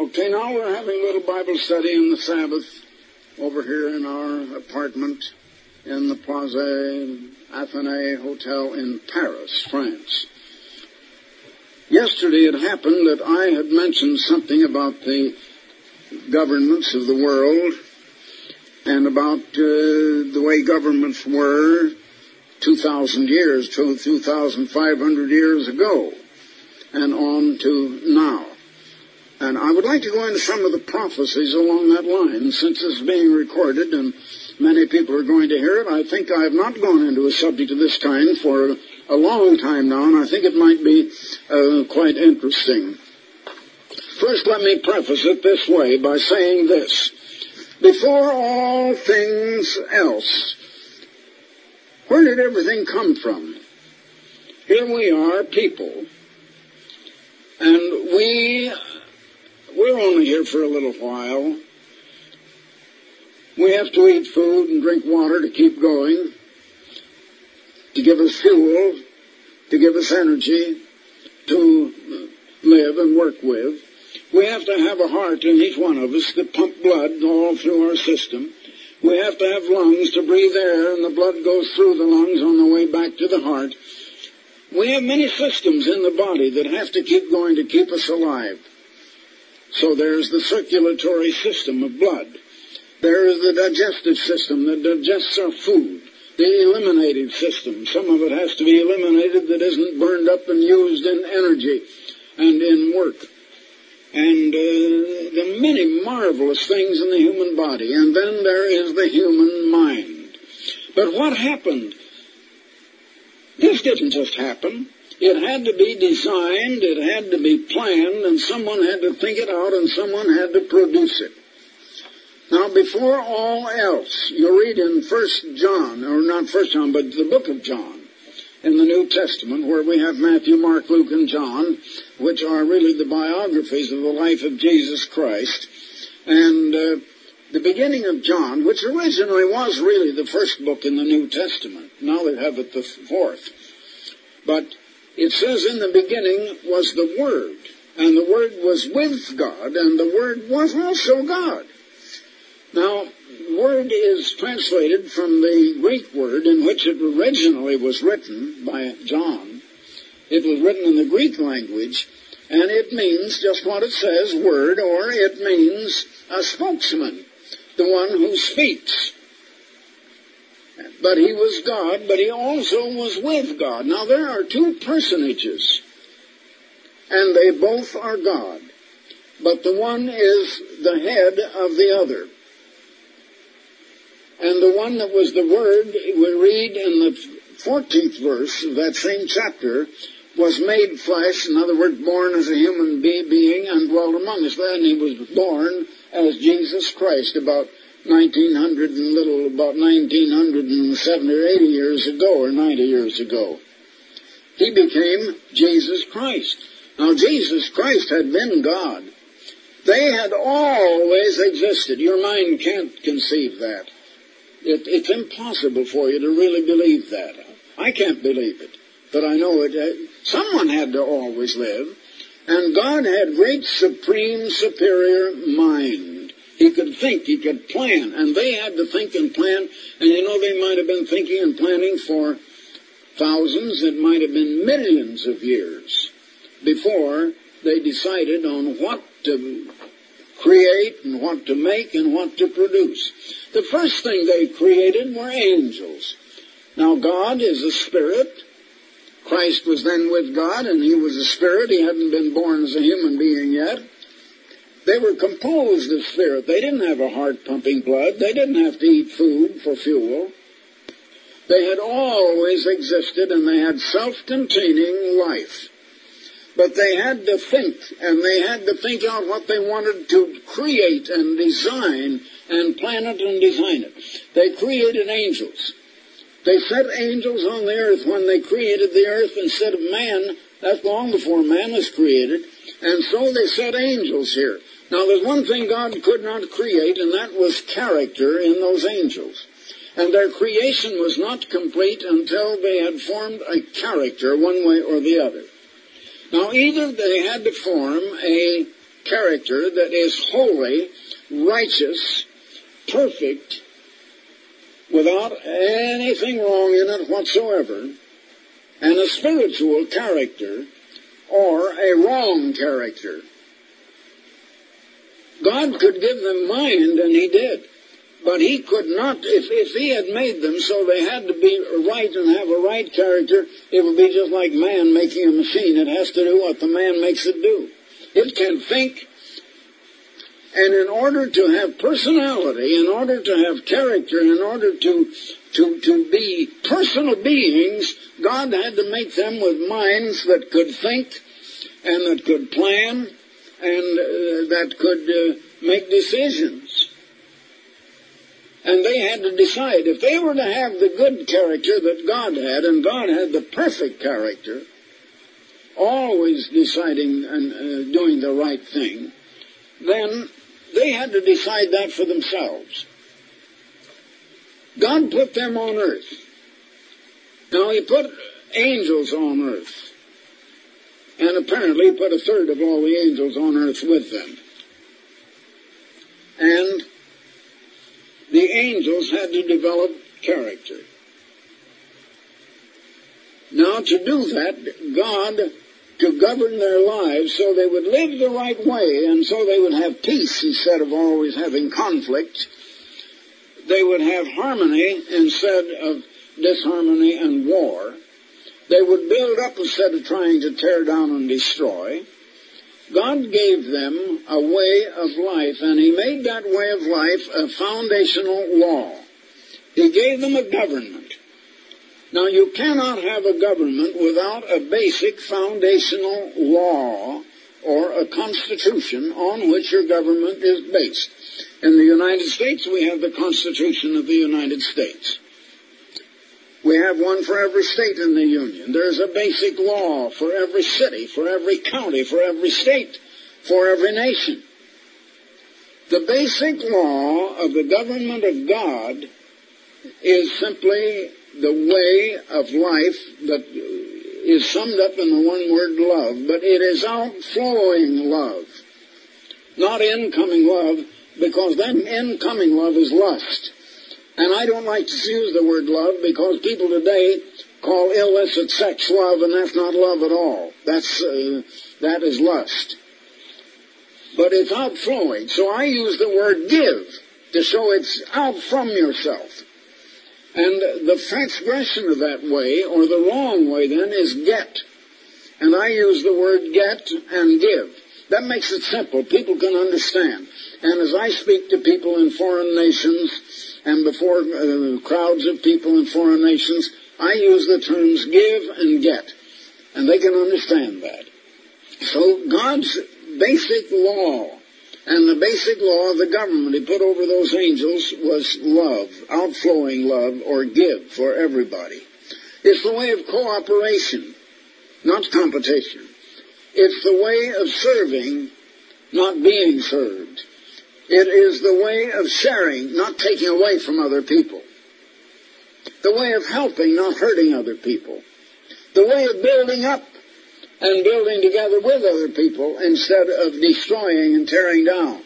Okay, now we're having a little Bible study in the Sabbath over here in our apartment in the Place Athénée Hotel in Paris, France. Yesterday it happened that I had mentioned something about the governments of the world and about the way governments were 2,000 years, 2,500 years ago, and on to now. And I would like to go into some of the prophecies along that line. Since this is being recorded and many people are going to hear it, I think I have not gone into a subject of this kind for a long time now, and I think it might be quite interesting. First, let me preface it this way by saying this. Before all things else, where did everything come from? Here we are, people, and we're only here for a little while. We have to eat food and drink water to keep going, to give us fuel, to give us energy, to live and work with. We have to have a heart in each one of us that pump blood all through our system. We have to have lungs to breathe air, and the blood goes through the lungs on the way back to the heart. We have many systems in the body that have to keep going to keep us alive. So there's the circulatory system of blood. There is the digestive system that digests our food. The eliminative system. Some of it has to be eliminated that isn't burned up and used in energy and in work. And the many marvelous things in the human body. And then there is the human mind. But what happened? This didn't just happen. It had to be designed, it had to be planned, and someone had to think it out, and someone had to produce it. Now, before all else, you read in 1 John, or not 1 John, but the book of John, in the New Testament, where we have Matthew, Mark, Luke, and John, which are really the biographies of the life of Jesus Christ. And the beginning of John, which originally was really the first book in the New Testament. Now they have it the fourth. But it says in the beginning was the Word, and the Word was with God, and the Word was also God. Now, Word is translated from the Greek word in which it originally was written by John. It was written in the Greek language, and it means just what it says, Word, or it means a spokesman, the one who speaks. But he was God, but he also was with God. Now, there are two personages, and they both are God. But the one is the head of the other. And the one that was the Word, we read in the 14th verse of that same chapter, was made flesh, in other words, born as a human being, and dwelt among us. Then he was born as Jesus Christ about 1970 or 80 years ago, or 90 years ago. He became Jesus Christ. Now, Jesus Christ had been God. They had always existed. Your mind can't conceive that. It's impossible for you to really believe that. I can't believe it, but I know it. Someone had to always live, and God had great, supreme, superior mind. He could think, he could plan, and they had to think and plan, and you know they might have been thinking and planning for thousands, it might have been millions of years before they decided on what to create and what to make and what to produce. The first thing they created were angels. Now, God is a spirit. Christ was then with God, and he was a spirit. He hadn't been born as a human being yet. They were composed of spirit. They didn't have a heart pumping blood. They didn't have to eat food for fuel. They had always existed, and they had self-containing life. But they had to think, and they had to think out what they wanted to create and design and plan it and design it. They created angels. They set angels on the earth when they created the earth instead of man. That's long before man was created. And so they set angels here. Now, there's one thing God could not create, and that was character in those angels. And their creation was not complete until they had formed a character one way or the other. Now, either they had to form a character that is holy, righteous, perfect, without anything wrong in it whatsoever, and a spiritual character or a wrong character. God could give them mind, and He did. But He could not, if He had made them so they had to be right and have a right character, it would be just like man making a machine. It has to do what the man makes it do. It can think, and in order to have personality, in order to have character, in order to be personal beings, God had to make them with minds that could think and that could plan and that could make decisions. And they had to decide if they were to have the good character that God had, and God had the perfect character, always deciding and doing the right thing, then they had to decide that for themselves. God put them on earth. Now, He put angels on earth. And apparently put a third of all the angels on earth with them. And the angels had to develop character. Now, to do that, God, to govern their lives so they would live the right way and so they would have peace instead of always having conflict. They would have harmony instead of disharmony and war. They would build up instead of trying to tear down and destroy. God gave them a way of life, and He made that way of life a foundational law. He gave them a government. Now, you cannot have a government without a basic foundational law or a constitution on which your government is based. In the United States, we have the Constitution of the United States. We have one for every state in the Union. There's a basic law for every city, for every county, for every state, for every nation. The basic law of the government of God is simply the way of life that is summed up in the one word love, but it is outflowing love, not incoming love, because that incoming love is lust. And I don't like to use the word love because people today call illicit sex love, and that's not love at all. That is lust. But it's outflowing. So I use the word give to show it's out from yourself. And the transgression of that way, or the wrong way then, is get. And I use the word get and give. That makes it simple. People can understand. And as I speak to people in foreign nations and before crowds of people in foreign nations, I use the terms give and get. And they can understand that. So God's basic law and the basic law of the government He put over those angels was love, outflowing love, or give for everybody. It's the way of cooperation, not competition. It's the way of serving, not being served. It is the way of sharing, not taking away from other people. The way of helping, not hurting other people. The way of building up and building together with other people instead of destroying and tearing down.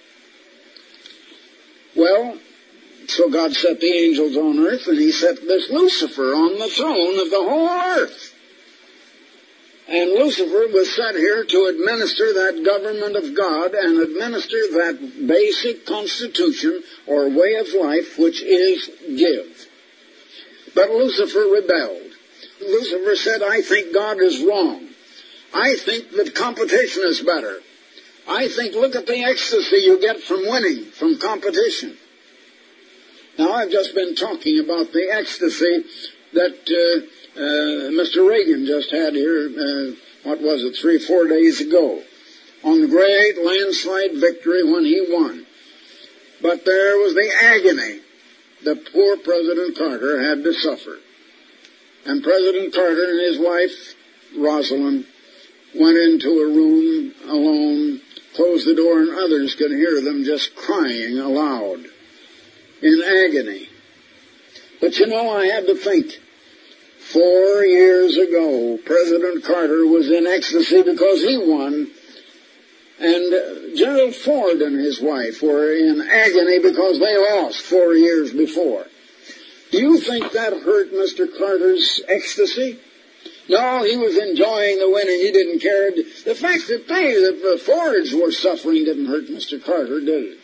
Well, so God set the angels on earth, and He set this Lucifer on the throne of the whole earth. And Lucifer was set here to administer that government of God and administer that basic constitution or way of life, which is give. But Lucifer rebelled. Lucifer said, I think God is wrong. I think that competition is better. I think, look at the ecstasy you get from winning, from competition. Now, I've just been talking about the ecstasy that Mr. Reagan just had here, 3-4 days ago, on the great landslide victory when he won. But there was the agony that poor President Carter had to suffer. And President Carter and his wife, Rosalind, went into a room alone, closed the door, and others could hear them just crying aloud in agony. But you know, I had to think, 4 years ago, President Carter was in ecstasy because he won, And Gerald Ford and his wife were in agony because they lost 4 years before. Do you think that hurt Mr. Carter's ecstasy? No, he was enjoying the win and he didn't care. The fact that the Fords were suffering didn't hurt Mr. Carter, did it?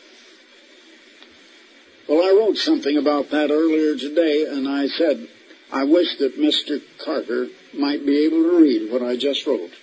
Well, I wrote something about that earlier today, and I said, I wish that Mr. Carter might be able to read what I just wrote.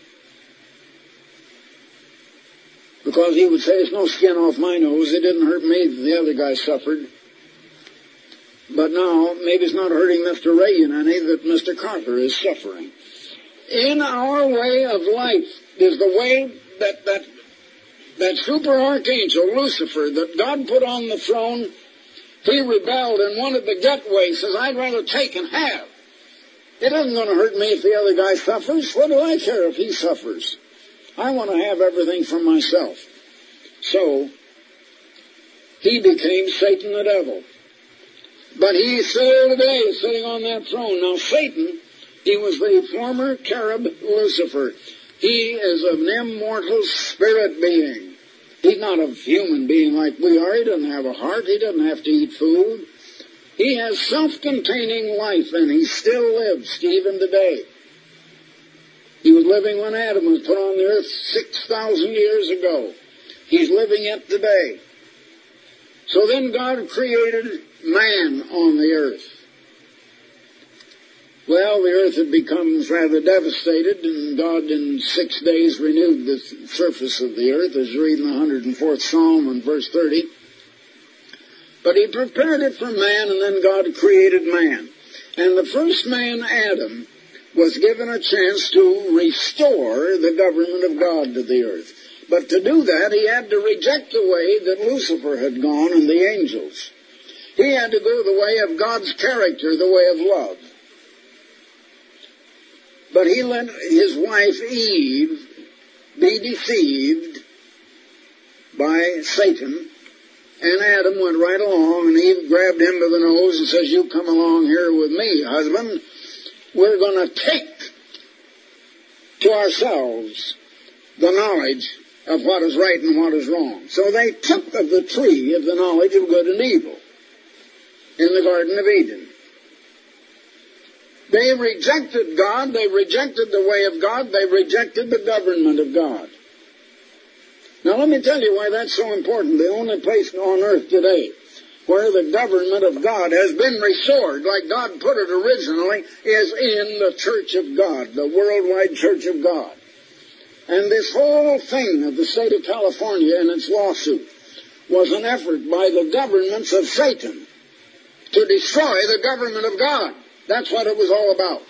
Because he would say, it's no skin off my nose. It didn't hurt me. The other guy suffered. But now, maybe it's not hurting Mr. Reagan any that Mr. Carter is suffering. In our way of life is the way that super archangel, Lucifer, that God put on the throne, he rebelled and wanted to get way. He says, I'd rather take and have. It isn't going to hurt me if the other guy suffers. What do I care if he suffers? I want to have everything for myself. So, he became Satan the devil. But he's still today sitting on that throne. Now, Satan, he was the former cherub Lucifer. He is an immortal spirit being. He's not a human being like we are. He doesn't have a heart. He doesn't have to eat food. He has self-containing life, and he still lives even today. He was living when Adam was put on the earth 6,000 years ago. He's living it today. So then God created man on the earth. Well, the earth had become rather devastated, and God in 6 days renewed the surface of the earth, as you read in the 104th Psalm in verse 30. But he prepared it for man, and then God created man. And the first man, Adam, was given a chance to restore the government of God to the earth. But to do that, he had to reject the way that Lucifer had gone and the angels. He had to go the way of God's character, the way of love. But he let his wife Eve be deceived by Satan, and Adam went right along, and Eve grabbed him by the nose and says, you come along here with me, husband. We're going to take to ourselves the knowledge of what is right and what is wrong. So they took of the tree of the knowledge of good and evil in the Garden of Eden. They rejected God. They rejected the way of God. They rejected the government of God. Now let me tell you why that's so important. The only place on earth today where the government of God has been restored, like God put it originally, is in the Church of God, the worldwide Church of God. And this whole thing of the state of California and its lawsuit was an effort by the governments of Satan to destroy the government of God. That's what it was all about.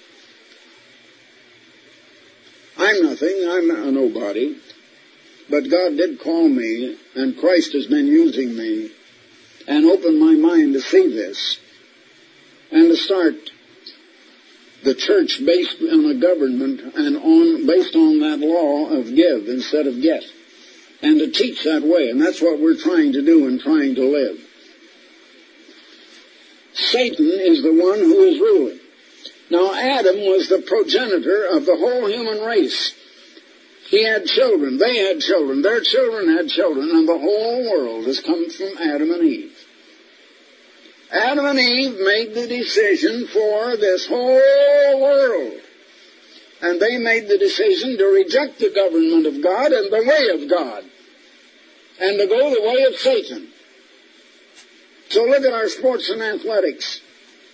I'm nothing. I'm a nobody. But God did call me, and Christ has been using me, and opened my mind to see this, and to start the church based on a government and based on that law of give instead of get, and to teach that way. And that's what we're trying to do and trying to live. Satan is the one who is ruling. Now, Adam was the progenitor of the whole human race. He had children, they had children, their children had children, and the whole world has come from Adam and Eve. Adam and Eve made the decision for this whole world. And they made the decision to reject the government of God and the way of God, and to go the way of Satan. So look at our sports and athletics.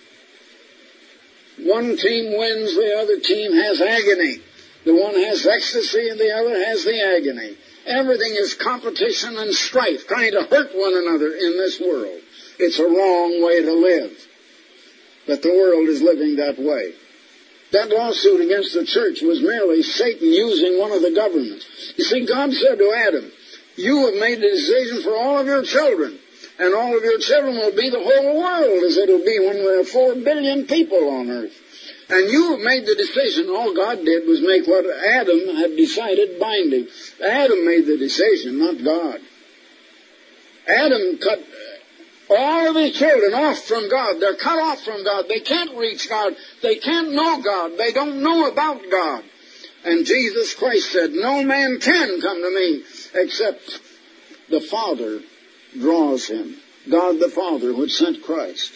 One team wins, the other team has agony. The one has ecstasy and the other has the agony. Everything is competition and strife, trying to hurt one another in this world. It's a wrong way to live. But the world is living that way. That lawsuit against the church was merely Satan using one of the governments. You see, God said to Adam, you have made the decision for all of your children. And all of your children will be the whole world as it'll be when there are 4 billion people on earth. And you have made the decision. All God did was make what Adam had decided binding. Adam made the decision, not God. Adam cut all of his children off from God. They're cut off from God. They can't reach God. They can't know God. They don't know about God. And Jesus Christ said, no man can come to me except the Father draws him. God the Father, which sent Christ.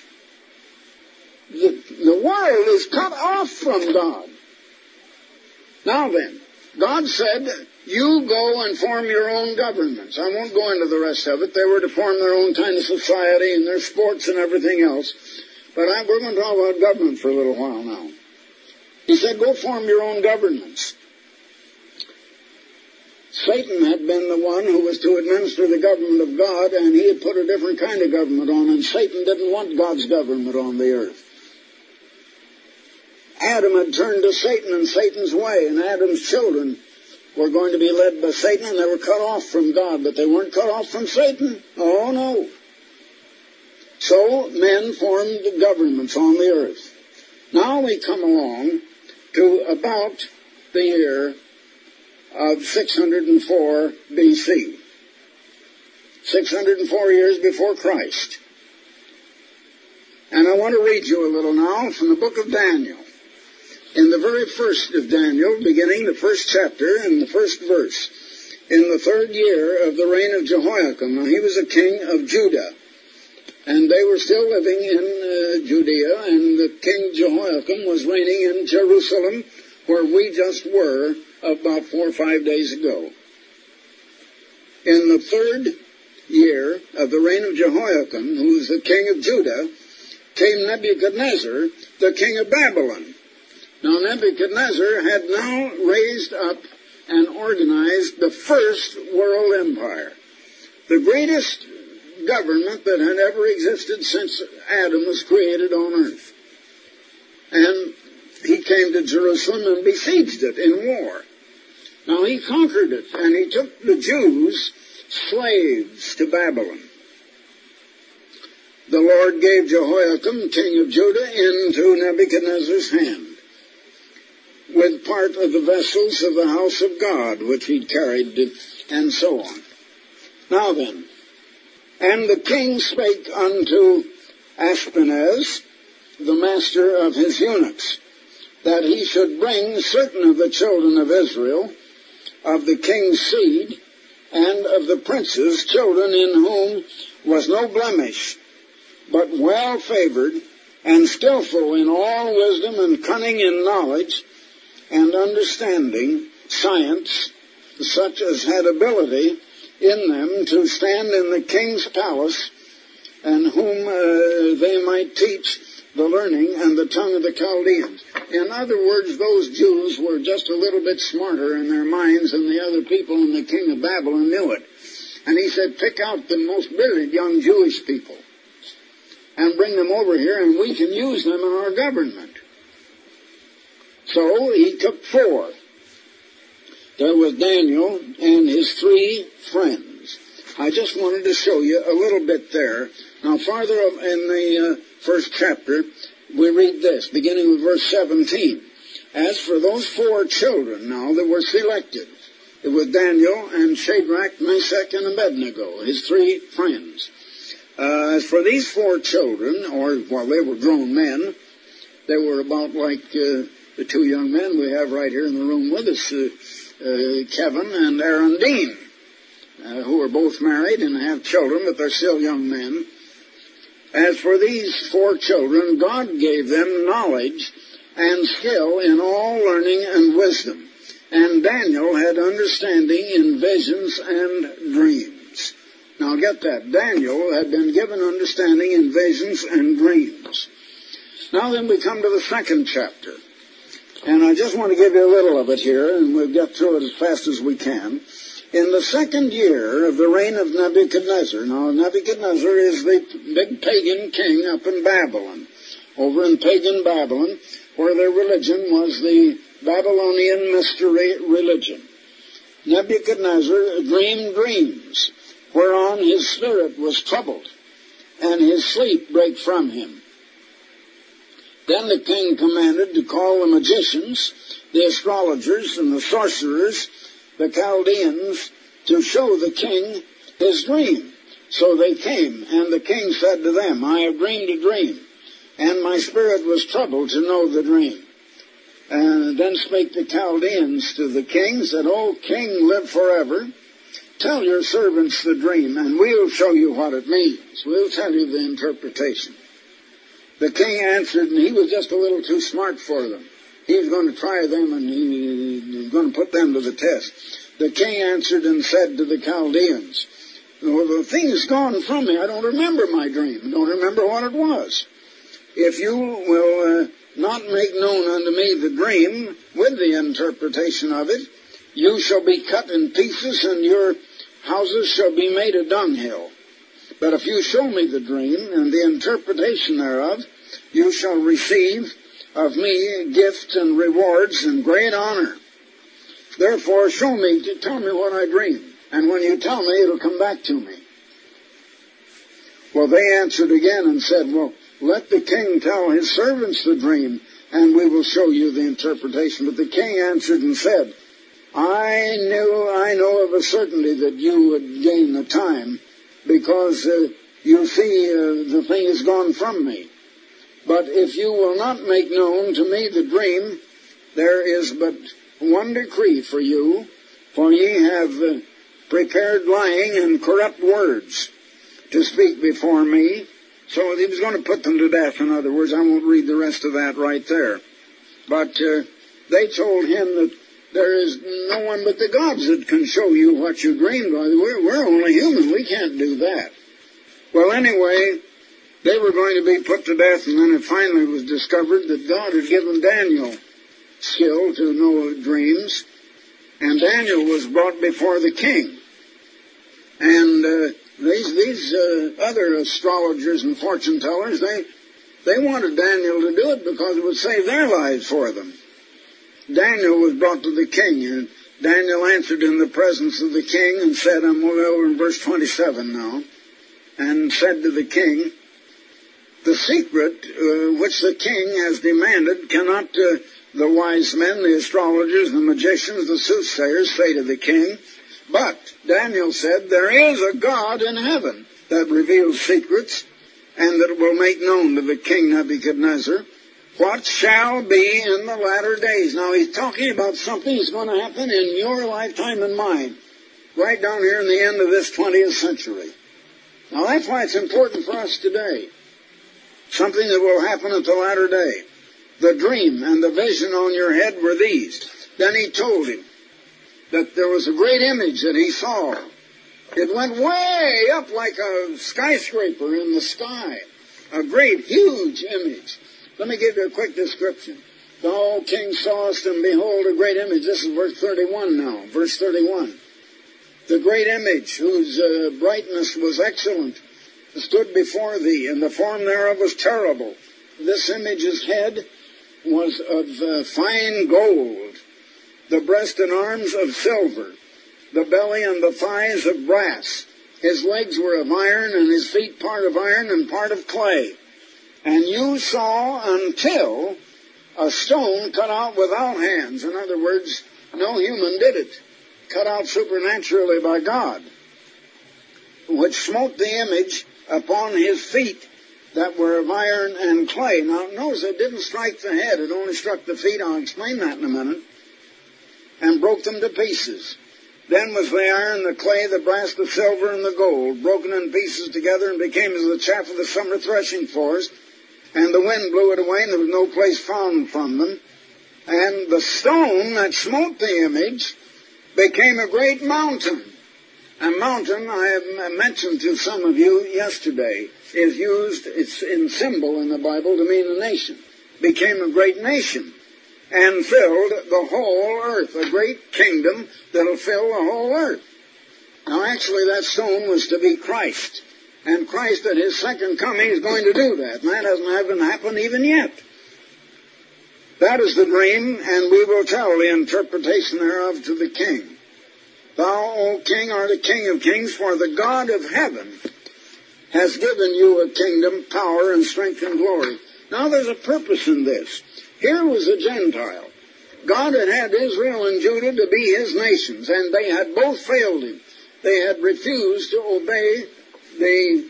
The world is cut off from God. Now then, God said, you go and form your own governments. I won't go into the rest of it. They were to form their own kind of society and their sports and everything else. But we're going to talk about government for a little while now. He said, go form your own governments. Satan had been the one who was to administer the government of God, and he had put a different kind of government on, and Satan didn't want God's government on the earth. Adam had turned to Satan and Satan's way, and Adam's children were going to be led by Satan, and they were cut off from God, but they weren't cut off from Satan. Oh, no. So men formed governments on the earth. Now we come along to about the year of 604 B.C. 604 years before Christ. And I want to read you a little now from the book of Daniel. In the very first of Daniel, beginning the first chapter and the first verse, in the 3rd year of the reign of Jehoiakim. Now he was a king of Judah, and they were still living in Judea, and the king Jehoiakim was reigning in Jerusalem, where we just were about 4 or 5 days ago. In the 3rd year of the reign of Jehoiakim, who was the king of Judah, came Nebuchadnezzar, the king of Babylon. Now Nebuchadnezzar had now raised up and organized the first world empire, the greatest government that had ever existed since Adam was created on earth. And he came to Jerusalem and besieged it in war. Now he conquered it, and he took the Jews slaves to Babylon. The Lord gave Jehoiakim, king of Judah, into Nebuchadnezzar's hand, with part of the vessels of the house of God, which he carried, and so on. Now then, and the king spake unto Ashpenaz, the master of his eunuchs, that he should bring certain of the children of Israel, of the king's seed, and of the princes, children in whom was no blemish, but well favored, and skillful in all wisdom, and cunning in knowledge, and understanding, science, such as had ability in them to stand in the king's palace, and whom they might teach the learning and the tongue of the Chaldeans. In other words, those Jews were just a little bit smarter in their minds than the other people, and the king of Babylon knew it. And he said, pick out the most brilliant young Jewish people and bring them over here, and we can use them in our government. So he took 4. There was Daniel and his 3 friends. I just wanted to show you a little bit there. Now, farther up in the first chapter, we read this, beginning with verse 17. As for those 4 children now that were selected, it was Daniel and Shadrach, Meshach, and Abednego, his 3 friends. As for these 4 children, they were grown men, they were about like the 2 young men we have right here in the room with us, Kevin and Aaron Dean, who are both married and have children, but they're still young men. As for these 4 children, God gave them knowledge and skill in all learning and wisdom. And Daniel had understanding in visions and dreams. Now get that. Daniel had been given understanding in visions and dreams. Now then we come to the 2nd chapter. And I just want to give you a little of it here, and we'll get through it as fast as we can. In the 2nd year of the reign of Nebuchadnezzar, now Nebuchadnezzar is the big pagan king up in Babylon, over in pagan Babylon, where their religion was the Babylonian mystery religion. Nebuchadnezzar dreamed dreams, whereon his spirit was troubled, and his sleep brake from him. Then the king commanded to call the magicians, the astrologers, and the sorcerers, the Chaldeans, to show the king his dream. So they came, and the king said to them, I have dreamed a dream, and my spirit was troubled to know the dream. Then spake the Chaldeans to the king, said, O king, live forever. Tell your servants the dream, and we'll show you what it means. We'll tell you the interpretation. The king answered, and he was just a little too smart for them. He was going to try them, and he was going to put them to the test. The king answered and said to the Chaldeans, well, the thing is gone from me. I don't remember my dream. I don't remember what it was. If you will not make known unto me the dream with the interpretation of it, you shall be cut in pieces, and your houses shall be made a dunghill. But if you show me the dream and the interpretation thereof, you shall receive of me gifts and rewards and great honor. Therefore, show me, tell me what I dreamed. And when you tell me, it'll come back to me. Well, they answered again and said, well, let the king tell his servants the dream, and we will show you the interpretation. But the king answered and said, I know of a certainty that you would gain the time, because you see the thing is gone from me. But if you will not make known to me the dream, there is but one decree for you, for ye have prepared lying and corrupt words to speak before me. So he was going to put them to death, in other words. I won't read the rest of that right there. But they told him that there is no one but the gods that can show you what you dreamed. We're only human. We can't do that. Well, anyway, they were going to be put to death, and then it finally was discovered that God had given Daniel skill to know dreams, and Daniel was brought before the king. And these other astrologers and fortune tellers, they wanted Daniel to do it because it would save their lives for them. Daniel was brought to the king, and Daniel answered in the presence of the king and said, I'm over in verse 27 now, and said to the king, the secret which the king has demanded cannot the wise men, the astrologers, the magicians, the soothsayers say to the king. But Daniel said, there is a God in heaven that reveals secrets, and that will make known to the king Nebuchadnezzar what shall be in the latter days. Now he's talking about something that's going to happen in your lifetime and mine, right down here in the end of this 20th century. Now that's why it's important for us today. Something that will happen at the latter day. The dream and the vision on your head were these. Then he told him that there was a great image that he saw. It went way up like a skyscraper in the sky. A great, huge image. Let me give you a quick description. The whole king sawest, and behold, a great image. This is verse 31 now. Verse 31. The great image, whose brightness was excellent, stood before thee, and the form thereof was terrible. This image's head was of fine gold, the breast and arms of silver, the belly and the thighs of brass. His legs were of iron, and his feet part of iron and part of clay. And you saw until a stone cut out without hands. In other words, no human did it. Cut out supernaturally by God, which smote the image upon his feet that were of iron and clay. Now, notice it didn't strike the head. It only struck the feet. I'll explain that in a minute. And broke them to pieces. Then was the iron, the clay, the brass, the silver, and the gold broken in pieces together and became as the chaff of the summer threshing floors. And the wind blew it away, and there was no place found from them. And the stone that smote the image became a great mountain. A mountain, I have mentioned to some of you yesterday, is used, it's in symbol in the Bible to mean a nation. Became a great nation and filled the whole earth. A great kingdom that'll fill the whole earth. Now actually that stone was to be Christ. And Christ at his second coming is going to do that. And that hasn't happened even yet. That is the dream, and we will tell the interpretation thereof to the king. Thou, O king, art a king of kings, for the God of heaven has given you a kingdom, power, and strength and glory. Now there's a purpose in this. Here was a Gentile. God had Israel and Judah to be his nations, and they had both failed him. They had refused to obey the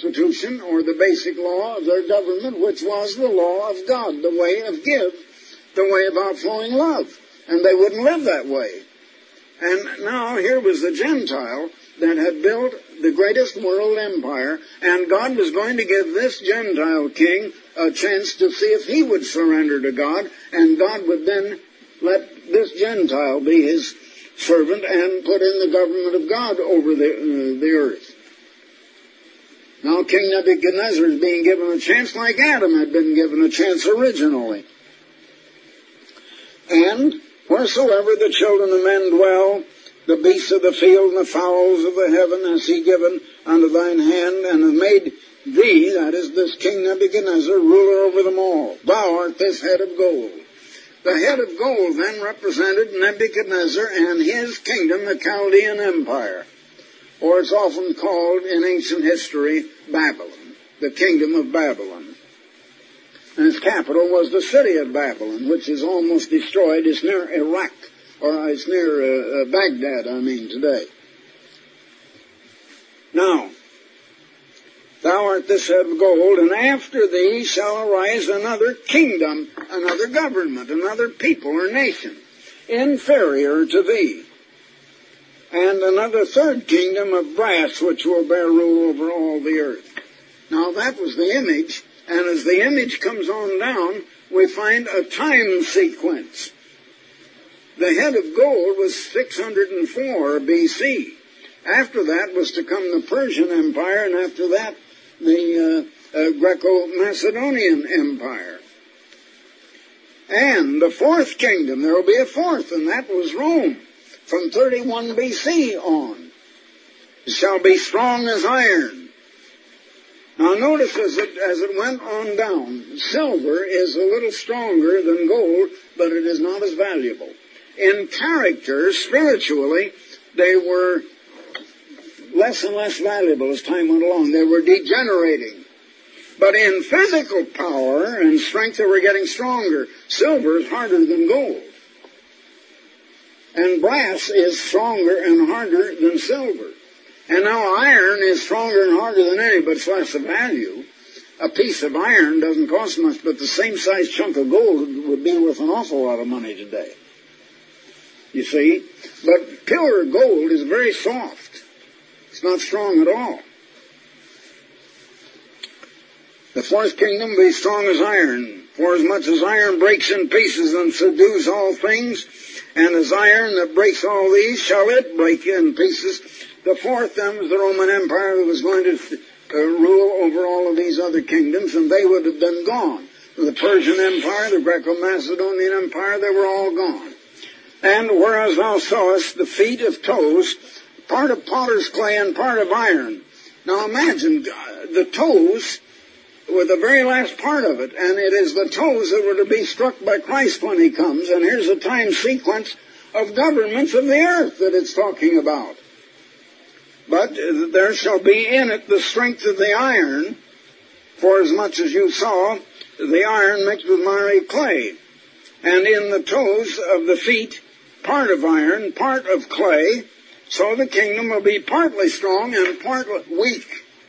Constitution or the basic law of their government, which was the law of God, the way of give the way of outflowing love. And they wouldn't live that way. And now here was the Gentile that had built the greatest world empire, and God was going to give this Gentile king a chance to see if he would surrender to God, and God would then let this Gentile be his servant and put in the government of God over the earth. Now King Nebuchadnezzar is being given a chance like Adam had been given a chance originally. And wheresoever the children of men dwell, the beasts of the field and the fowls of the heaven has he given unto thine hand, and hath made thee, that is this King Nebuchadnezzar, ruler over them all. Thou art this head of gold. The head of gold then represented Nebuchadnezzar and his kingdom, the Chaldean Empire, or it's often called in ancient history Babylon, the kingdom of Babylon. And its capital was the city of Babylon, which is almost destroyed. It's near Iraq, or it's near Baghdad, today. Now, thou art this head of gold, and after thee shall arise another kingdom, another government, another people or nation, inferior to thee, and another third kingdom of brass, which will bear rule over all the earth. Now that was the image, and as the image comes on down, we find a time sequence. The head of gold was 604 B.C. After that was to come the Persian Empire, and after that the Greco-Macedonian Empire. And the fourth kingdom, there will be a fourth, and that was Rome, from 31 B.C. on. It shall be strong as iron. Now notice as it went on down, silver is a little stronger than gold, but it is not as valuable. In character, spiritually, they were less and less valuable as time went along. They were degenerating. But in physical power and strength, they were getting stronger. Silver is harder than gold. And brass is stronger and harder than silver. And now iron is stronger and harder than any, but it's less of value. A piece of iron doesn't cost much, but the same size chunk of gold would be worth an awful lot of money today. You see? But pure gold is very soft. It's not strong at all. The fourth kingdom will be strong as iron, for as much as iron breaks in pieces and subdues all things, and as iron that breaks all these, shall it break in pieces. The fourth then was the Roman Empire that was going to rule over all of these other kingdoms, and they would have been gone. The Persian Empire, the Greco-Macedonian Empire, they were all gone. And whereas thou sawest the feet of toes, part of potter's clay and part of iron. Now imagine the toes were the very last part of it, and it is the toes that were to be struck by Christ when he comes. And here's a time sequence of governments of the earth that it's talking about. But there shall be in it the strength of the iron, for as much as you saw the iron mixed with miry clay. And in the toes of the feet, part of iron, part of clay, so the kingdom will be partly strong and partly weak.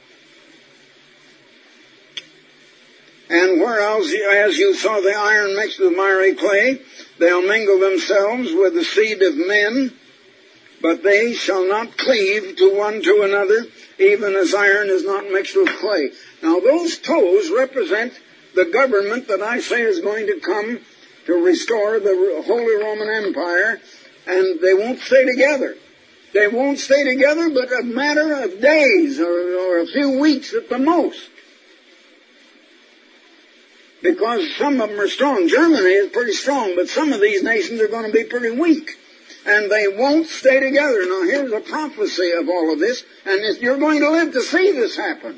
And whereas, as you saw the iron mixed with miry clay, they'll mingle themselves with the seed of men, but they shall not cleave to one to another, even as iron is not mixed with clay. Now those toes represent the government that I say is going to come to restore the Holy Roman Empire, and they won't stay together. They won't stay together but a matter of days or a few weeks at the most. Because some of them are strong. Germany is pretty strong, but some of these nations are going to be pretty weak. And they won't stay together. Now here's a prophecy of all of this, and you're going to live to see this happen.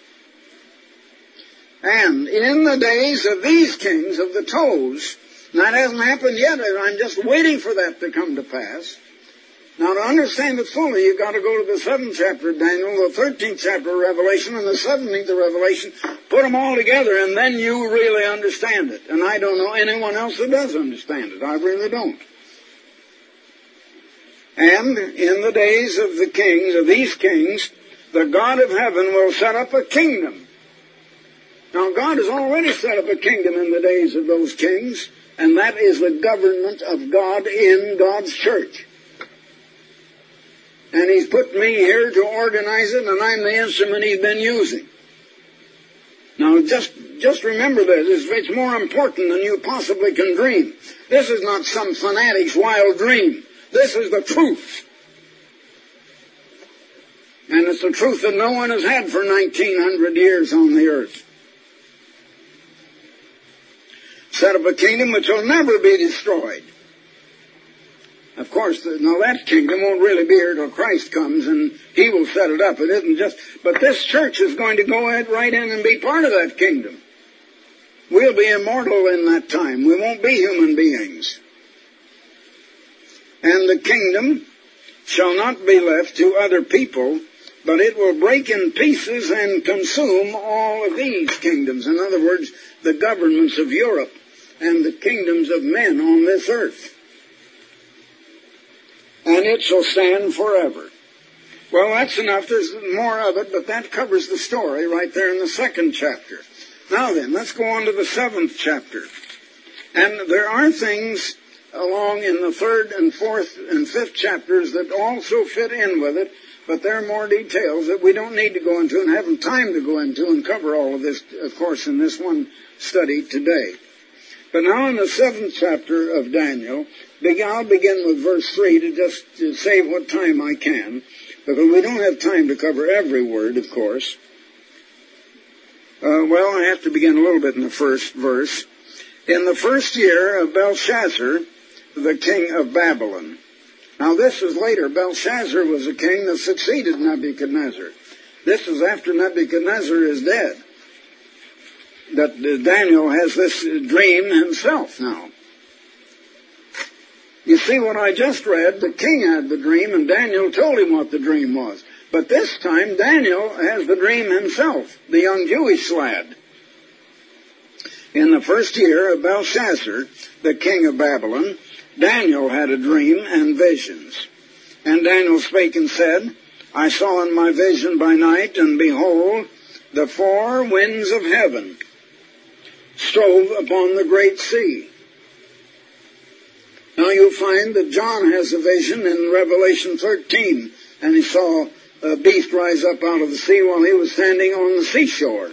And in the days of these kings of the toes, that hasn't happened yet, I'm just waiting for that to come to pass. Now to understand it fully, you've got to go to the 7th chapter of Daniel, the 13th chapter of Revelation, and the 17th of Revelation, put them all together, and then you really understand it. And I don't know anyone else that does understand it. I really don't. And in the days of the kings, of these kings, the God of heaven will set up a kingdom. Now God has already set up a kingdom in the days of those kings, And that is the government of God in God's church. And He's put me here to organize it, and I'm the instrument He's been using. Now, just remember this. It's more important than you possibly can dream. This is not some fanatic's wild dream. This is the truth. And it's the truth that no one has had for 1900 years on the earth. Set up a kingdom which will never be destroyed. Of course, now that kingdom won't really be here till Christ comes and He will set it up. It isn't just, but this church is going to go right in and be part of that kingdom. We'll be immortal in that time. We won't be human beings. And the kingdom shall not be left to other people, but it will break in pieces and consume all of these kingdoms. In other words, the governments of Europe and the kingdoms of men on this earth. And it shall stand forever. Well, that's enough. There's more of it, but that covers the story right there in the 2nd chapter. Now then, let's go on to the 7th chapter. And there are things along in the 3rd and 4th and 5th chapters that also fit in with it, but there are more details that we don't need to go into and haven't time to go into and cover all of this, of course, in this one study today. But now in the 7th chapter of Daniel, I'll begin with verse 3 to save what time I can, because we don't have time to cover every word, of course. Well, I have to begin a little bit in the first verse. In the 1st year of Belshazzar, the king of Babylon. Now this is later. Belshazzar was a king that succeeded Nebuchadnezzar. This is after Nebuchadnezzar is dead, that Daniel has this dream himself now. You see what I just read, the king had the dream and Daniel told him what the dream was. But this time Daniel has the dream himself, the young Jewish lad. In the 1st year of Belshazzar, the king of Babylon, Daniel had a dream and visions. And Daniel spake and said, I saw in my vision by night, and behold, the 4 winds of heaven strove upon the great sea. Now you'll find that John has a vision in Revelation 13, and he saw a beast rise up out of the sea while he was standing on the seashore.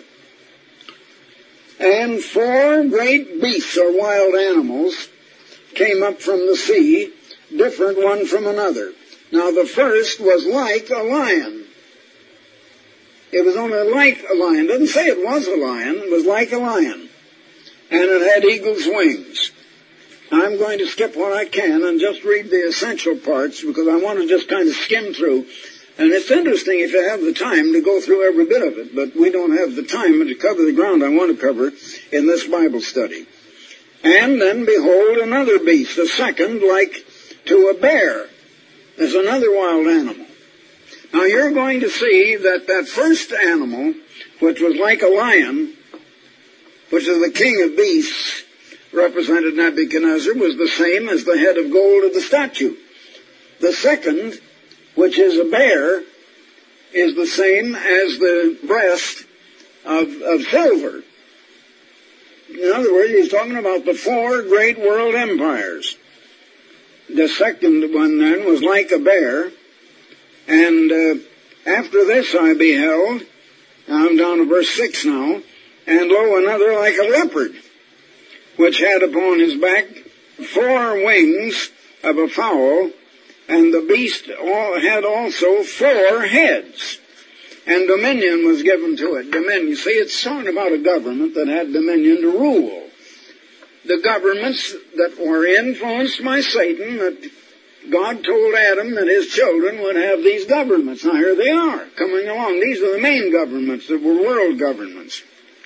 And 4 great beasts or wild animals came up from the sea, different one from another. Now the first was like a lion. It was only like a lion. It doesn't say it was a lion. It was like a lion. And it had eagle's wings. I'm going to skip what I can and just read the essential parts because I want to just kind of skim through. And it's interesting if you have the time to go through every bit of it, but we don't have the time to cover the ground I want to cover in this Bible study. And then behold another beast, a second like to a bear. There's another wild animal. Now you're going to see that first animal, which was like a lion, which is the king of beasts, represented Nebuchadnezzar, was the same as the head of gold of the statue. The second, which is a bear, is the same as the breast of silver. In other words, he's talking about the 4 great world empires. The second one then was like a bear, and after this I beheld, I'm down to verse 6 now, and lo, another like a leopard, which had upon his back 4 wings of a fowl, and the beast had also 4 heads, and dominion was given to it. Dominion. You see, it's talking about a government that had dominion to rule. The governments that were influenced by Satan, that God told Adam that his children would have these governments. Now here they are, coming along. These are the main governments that were world governments.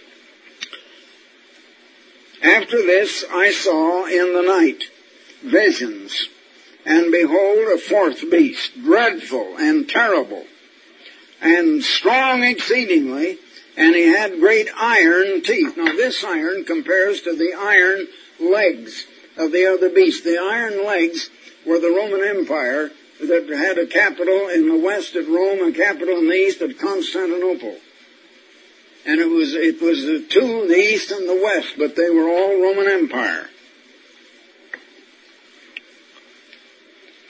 After this I saw in the night visions, and behold a 4th beast, dreadful and terrible, and strong exceedingly, and he had great iron teeth. Now this iron compares to the iron legs of the other beast. The iron legs were the Roman Empire that had a capital in the west at Rome, a capital in the east at Constantinople. And it was the 2, the east and the west, but they were all Roman Empire.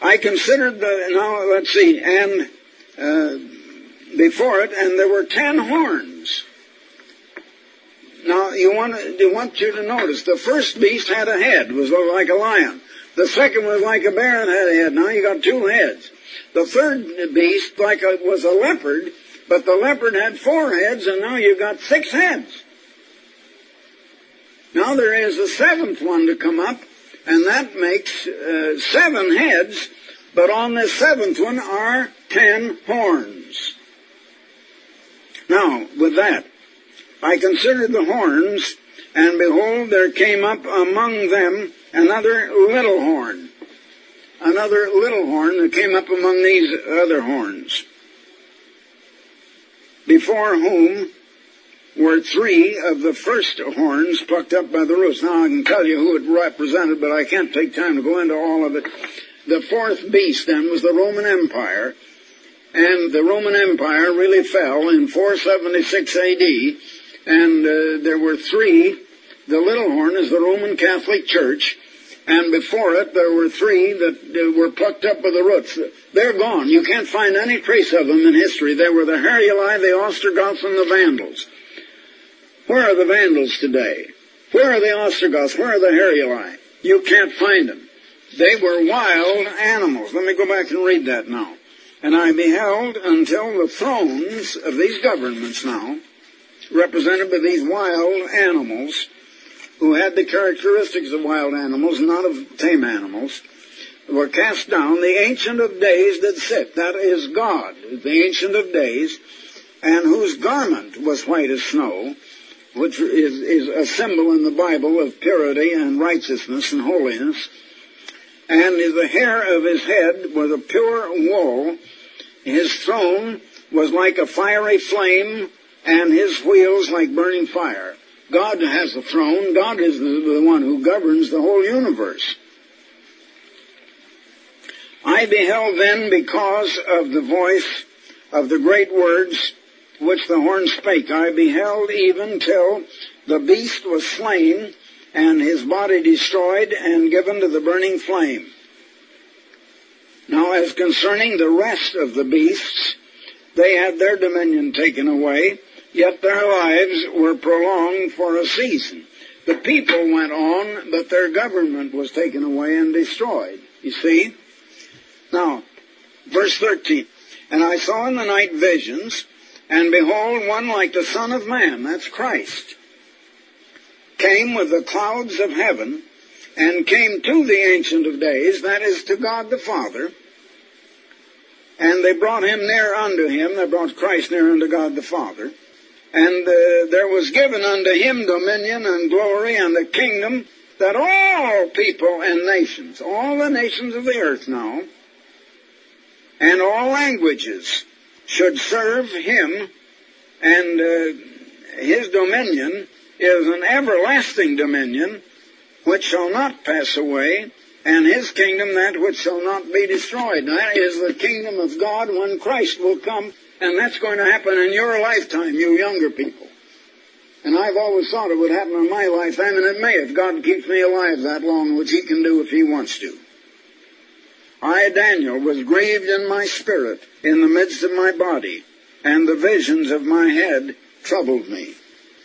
I considered now let's see, and before it, and there were 10 horns. Now, I want you to notice, the first beast had a head, was like a lion. The second was like a bear and had a head. Now you got 2 heads. The third beast was a leopard, but the leopard had 4 heads, and now you've got 6 heads. Now there is a 7th one to come up, and that makes 7 heads, but on this 7th one are 10 horns. Now, with that, I considered the horns, and behold, there came up among them another little horn. Another little horn that came up among these other horns, before whom were 3 of the first horns plucked up by the roots. Now I can tell you who it represented, but I can't take time to go into all of it. The 4th beast then was the Roman Empire, and the Roman Empire really fell in 476 A.D., and there were 3. The little horn is the Roman Catholic Church, and before it there were 3 that were plucked up by the roots. They're gone. You can't find any trace of them in history. They were the Heruli, the Ostrogoths, and the Vandals. Where are the Vandals today? Where are the Ostrogoths? Where are the Heruli? You can't find them. They were wild animals. Let me go back and read that now. And I beheld until the thrones of these governments now, represented by these wild animals, who had the characteristics of wild animals, not of tame animals, were cast down. The Ancient of Days did sit. That is God, the Ancient of Days, and whose garment was white as snow, which is a symbol in the Bible of purity and righteousness and holiness. And the hair of his head was a pure wool. His throne was like a fiery flame, and his wheels like burning fire. God has a throne. God is the one who governs the whole universe. I beheld then, because of the voice of the great words which the horn spake, I beheld even till the beast was slain, and his body destroyed and given to the burning flame. Now, as concerning the rest of the beasts, they had their dominion taken away, yet their lives were prolonged for a season. The people went on, but their government was taken away and destroyed. You see? Now, verse 13. And I saw in the night visions, and behold, one like the Son of Man, that's Christ, came with the clouds of heaven, and came to the Ancient of Days, that is, to God the Father, and they brought him near unto him, they brought Christ near unto God the Father, and there was given unto him dominion and glory and the kingdom, that all people and nations, all the nations of the earth now, and all languages should serve him, and his dominion is an everlasting dominion which shall not pass away, and his kingdom that which shall not be destroyed. That is the kingdom of God when Christ will come, and that's going to happen in your lifetime, you younger people. And I've always thought it would happen in my lifetime, and it may if God keeps me alive that long, which he can do if he wants to. I, Daniel, was grieved in my spirit in the midst of my body, and the visions of my head troubled me.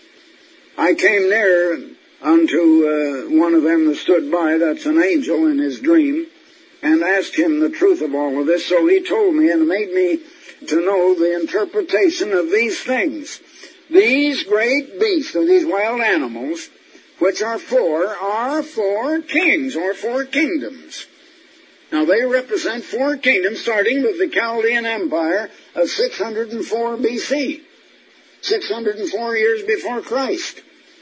I came near unto one of them that stood by, that's an angel in his dream, and asked him the truth of all of this. So he told me and made me to know the interpretation of these things. These great beasts, or these wild animals, which are 4 kings, or 4 kingdoms. Now they represent 4 kingdoms, starting with the Chaldean Empire of 604 BC, 604 years before Christ.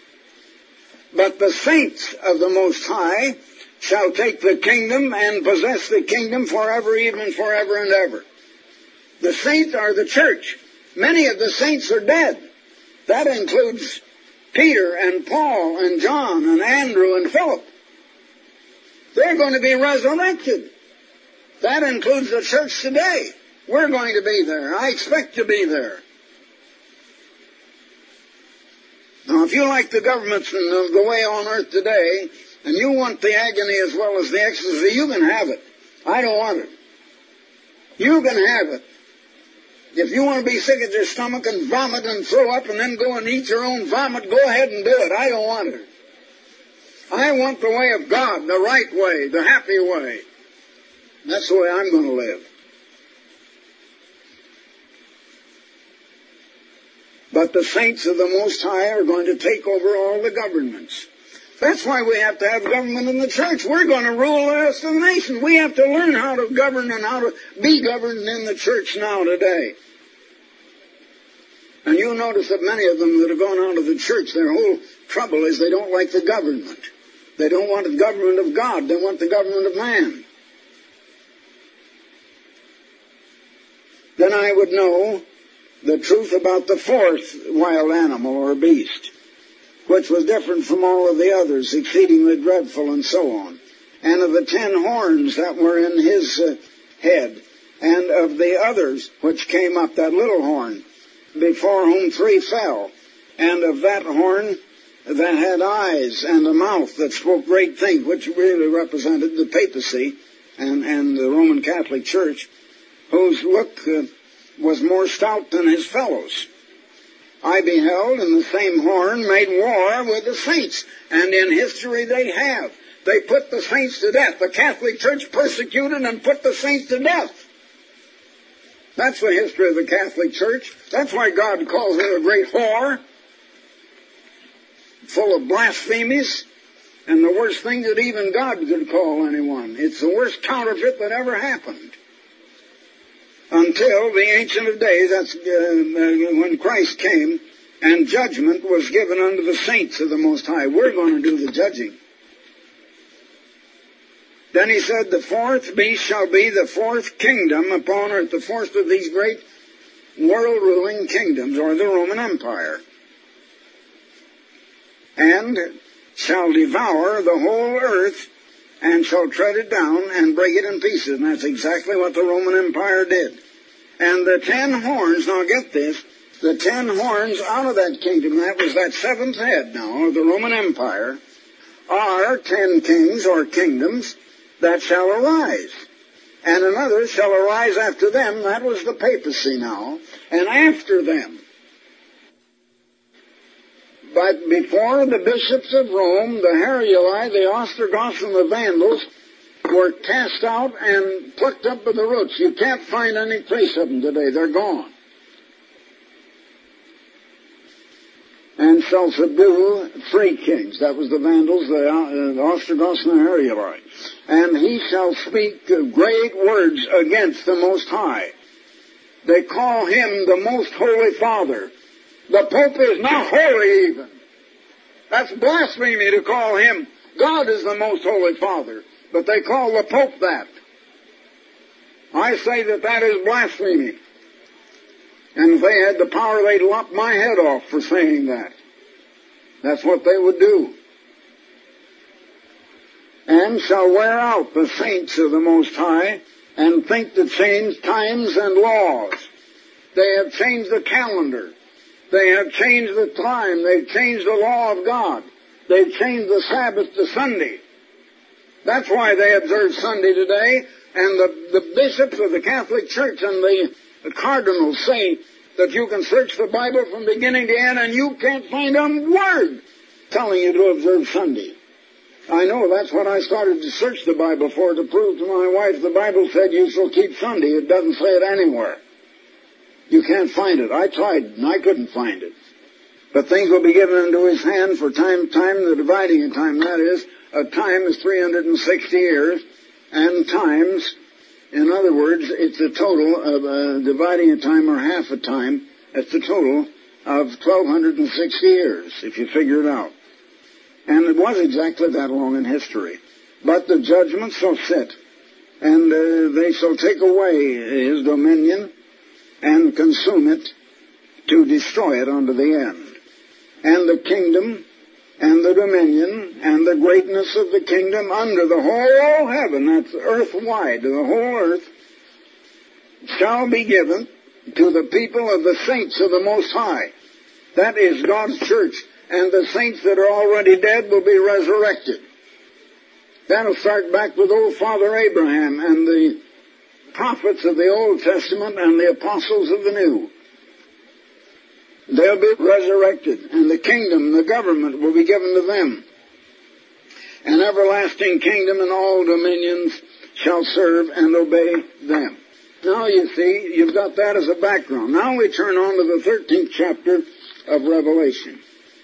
But the saints of the Most High shall take the kingdom and possess the kingdom forever, even forever and ever. The saints are the church. Many of the saints are dead. That includes Peter and Paul and John and Andrew and Philip. They're going to be resurrected. That includes the church today. We're going to be there. I expect to be there. Now, if you like the governments and the way on earth today, and you want the agony as well as the ecstasy, you can have it. I don't want it. You can have it. If you want to be sick at your stomach and vomit and throw up and then go and eat your own vomit, go ahead and do it. I don't want it. I want the way of God, the right way, the happy way. That's the way I'm going to live. But the saints of the Most High are going to take over all the governments. That's why we have to have government in the church. We're going to rule the rest of the nation. We have to learn how to govern and how to be governed in the church now today. And you'll notice that many of them that have gone out of the church, their whole trouble is they don't like the government. They don't want the government of God. They want the government of man. Then I would know the truth about the fourth wild animal or beast, which was different from all of the others, exceedingly dreadful and so on, and of the 10 horns that were in his head, and of the others which came up, that little horn, before whom 3 fell, and of that horn that had eyes and a mouth that spoke great things, which really represented the papacy and the Roman Catholic Church, whose look was more stout than his fellows. I beheld, and the same horn made war with the saints, and in history they have. They put the saints to death. The Catholic Church persecuted and put the saints to death. That's the history of the Catholic Church. That's why God calls her a great whore, full of blasphemies, and the worst thing that even God could call anyone. It's the worst counterfeit that ever happened. Until the Ancient of Days, that's when Christ came, and judgment was given unto the saints of the Most High. We're going to do the judging. Then he said, the fourth beast shall be the fourth kingdom upon earth, the fourth of these great world-ruling kingdoms, or the Roman Empire, and shall devour the whole earth, and shall tread it down and break it in pieces. And that's exactly what the Roman Empire did. And the 10 horns, now get this, the 10 horns out of that kingdom, that was that 7th head now of the Roman Empire, are 10 kings or kingdoms that shall arise. And another shall arise after them, that was the papacy now, and after them. But before the bishops of Rome, the Heruli, the Ostrogoths, and the Vandals were cast out and plucked up by the roots. You can't find any trace of them today. They're gone. And shall subdue 3 kings. That was the Vandals, the Ostrogoths, and the Heruli. And he shall speak great words against the Most High. They call him the Most Holy Father. The Pope is not holy even. That's blasphemy to call him. God is the Most Holy Father. But they call the Pope that. I say that that is blasphemy. And if they had the power, they'd lop my head off for saying that. That's what they would do. And shall wear out the saints of the Most High, and think to change times and laws. They have changed the calendar. They have changed the time. They've changed the law of God. They've changed the Sabbath to Sunday. That's why they observe Sunday today. And the bishops of the Catholic Church and the cardinals say that you can search the Bible from beginning to end and you can't find a word telling you to observe Sunday. I know that's what I started to search the Bible for, to prove to my wife the Bible said you shall keep Sunday. It doesn't say it anywhere. You can't find it. I tried, and I couldn't find it. But things will be given into his hand for time, the dividing of time. That is, a time is 360 years, and times, in other words, it's the total of dividing a time or half a time. It's the total of 1,260 years, if you figure it out. And it was exactly that long in history. But the judgment shall sit, and they shall take away his dominion and consume it to destroy it unto the end. And the kingdom and the dominion and the greatness of the kingdom under the whole heaven, that's earth-wide, the whole earth, shall be given to the people of the saints of the Most High. That is God's church. And the saints that are already dead will be resurrected. That'll start back with old Father Abraham and the prophets of the Old Testament and the apostles of the New. They'll be resurrected, and the kingdom, the government will be given to them. An everlasting kingdom and all dominions shall serve and obey them. Now you see, you've got that as a background. Now we turn on to the 13th chapter of Revelation.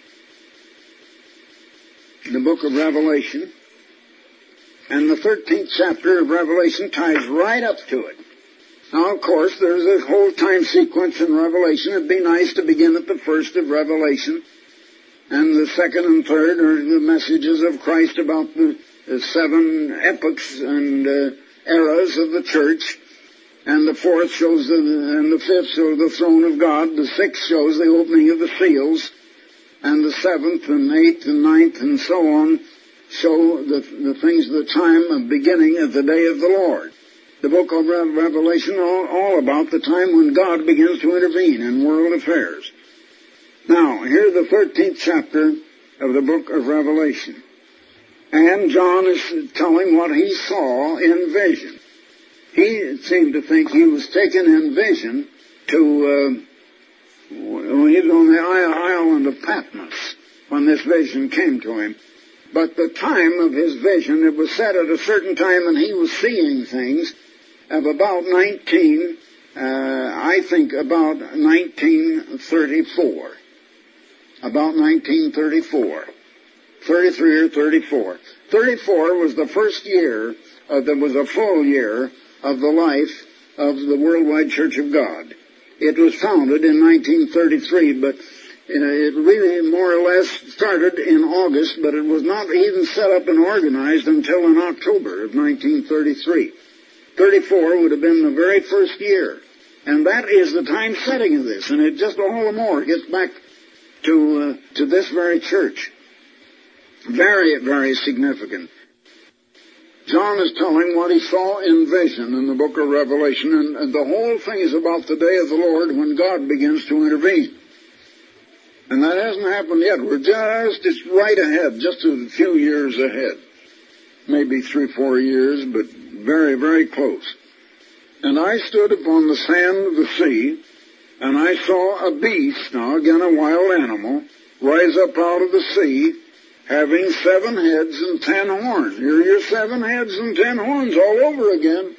The book of Revelation. And the 13th chapter of Revelation ties right up to it. Now, of course, there's a whole time sequence in Revelation. It'd be nice to begin at the first of Revelation. And the second and third are the messages of Christ about the 7 epochs and eras of the church. And the fourth shows and the fifth shows the throne of God. The sixth shows the opening of the seals. And the seventh and eighth and ninth and so on show the things of the time of beginning of the day of the Lord. The book of Revelation all about the time when God begins to intervene in world affairs. Now, here's the 13th chapter of the book of Revelation. And John is telling what he saw in vision. He seemed to think he was taken in vision to, when he was on the island of Patmos, when this vision came to him. But the time of his vision, it was set at a certain time, and he was seeing things of about 1934. About 1934. 33 or 34. 34 was the first year, that was a full year of the life of the Worldwide Church of God. It was founded in 1933, but it really more or less started in August, but it was not even set up and organized until in October of 1933. 34 would have been the very first year. And that is the time setting of this. And it just all the more gets back to this very church. Very, very significant. John is telling what he saw in vision in the book of Revelation. And the whole thing is about the day of the Lord when God begins to intervene. And that hasn't happened yet. We're just right ahead, just a few years ahead. Maybe 3-4 years, but very, very close. And I stood upon the sand of the sea, and I saw a beast, now again a wild animal, rise up out of the sea, having 7 heads and 10 horns. Here are your 7 heads and 10 horns all over again.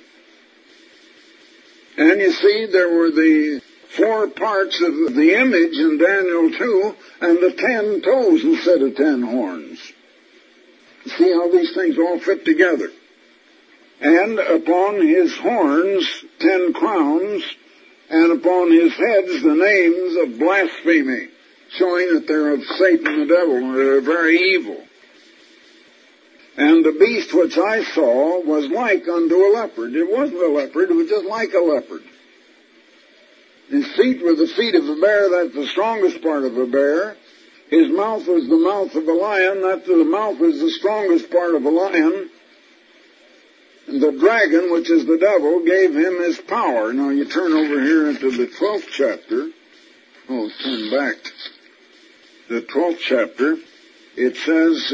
And you see, there were the 4 parts of the image in Daniel 2, and the 10 toes instead of 10 horns. See how these things all fit together. And upon his horns 10 crowns, and upon his heads the names of blasphemy, showing that they're of Satan the devil, and they're very evil. And the beast which I saw was like unto a leopard. It wasn't a leopard, it was just like a leopard. His feet were the feet of a bear, that's the strongest part of a bear. His mouth was the mouth of a lion, that's the mouth is the strongest part of a lion. And the dragon, which is the devil, gave him his power. Now you turn over here into the 12th chapter. Oh, turn back. The 12th chapter. It says,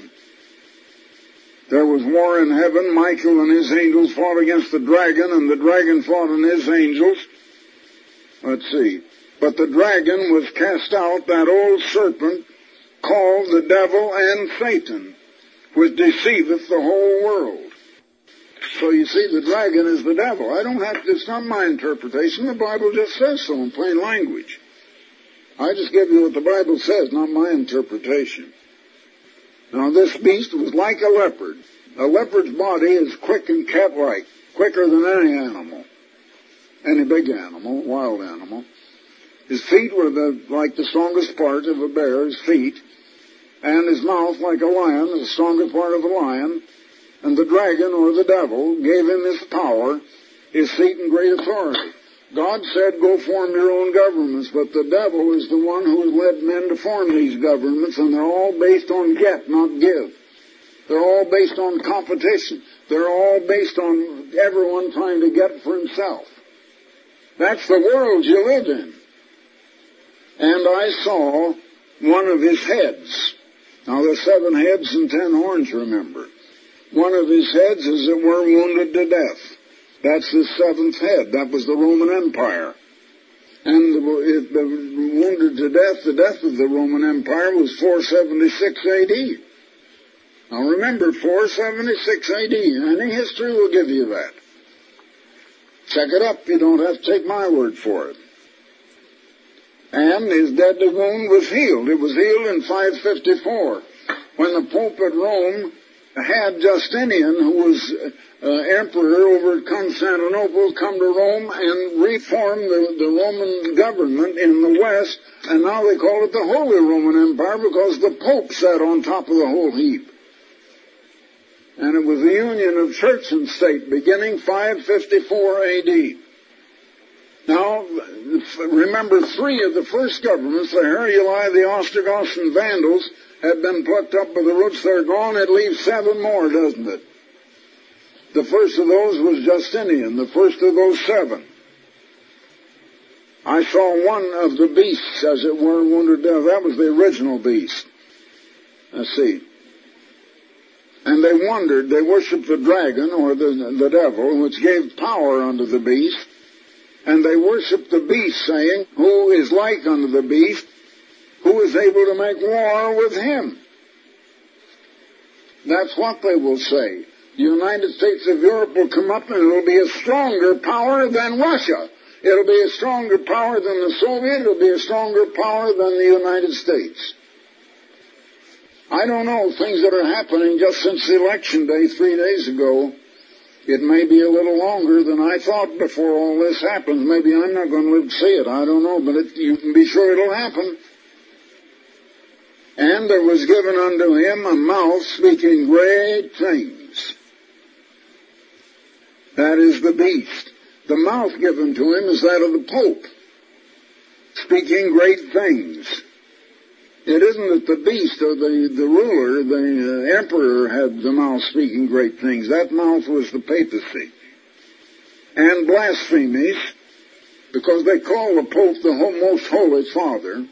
there was war in heaven. Michael and his angels fought against the dragon, and the dragon fought and his angels. Let's see. But the dragon was cast out, that old serpent, called the devil and Satan, which deceiveth the whole world. So you see, the dragon is the devil. I don't have to, it's not my interpretation. The Bible just says so in plain language. I just give you what the Bible says, not my interpretation. Now this beast was like a leopard. A leopard's body is quick and cat-like, quicker than any animal. Any big animal, wild animal. His feet were like the strongest part of a bear, his feet, and his mouth like a lion, the stronger part of a lion. And the dragon, or the devil, gave him his power, his seat and great authority. God said, go form your own governments, but the devil is the one who has led men to form these governments, and they're all based on get, not give. They're all based on competition. They're all based on everyone trying to get for himself. That's the world you live in. And I saw one of his heads. Now there's 7 heads and 10 horns, remember. One of his heads, as it were, wounded to death. That's his seventh head. That was the Roman Empire. And the wounded to death, the death of the Roman Empire was 476 A.D. Now remember, 476 A.D. Any history will give you that. Check it up. You don't have to take my word for it. And his deadly wound was healed. It was healed in 554 when the Pope at Rome had Justinian, who was emperor over at Constantinople, come to Rome and reform the Roman government in the West, and now they call it the Holy Roman Empire because the Pope sat on top of the whole heap. And it was the union of church and state beginning 554 A.D. Now, remember, three of the first governments, the Heruli, the Ostrogoths, and Vandals, had been plucked up by the roots. They're gone. It leaves 7 more, doesn't it? The first of those was Justinian, the first of those 7. I saw one of the beasts, as it were, wounded to death. That was the original beast. Let's see. And they wondered, they worshipped the dragon, or the devil, which gave power unto the beast. And they worshipped the beast, saying, who is like unto the beast, who is able to make war with him? That's what they will say. The United States of Europe will come up and it'll be a stronger power than Russia. It'll be a stronger power than the Soviet. It'll be a stronger power than the United States. I don't know, things that are happening just since the election day 3 days ago. It may be a little longer than I thought before all this happens. Maybe I'm not going to live to see it. I don't know, but you can be sure it'll happen. And there was given unto him a mouth speaking great things. That is the beast. The mouth given to him is that of the Pope, speaking great things. It isn't that the beast or the ruler, the emperor, had the mouth speaking great things. That mouth was the papacy. And blasphemies, because they call the Pope the most holy Father.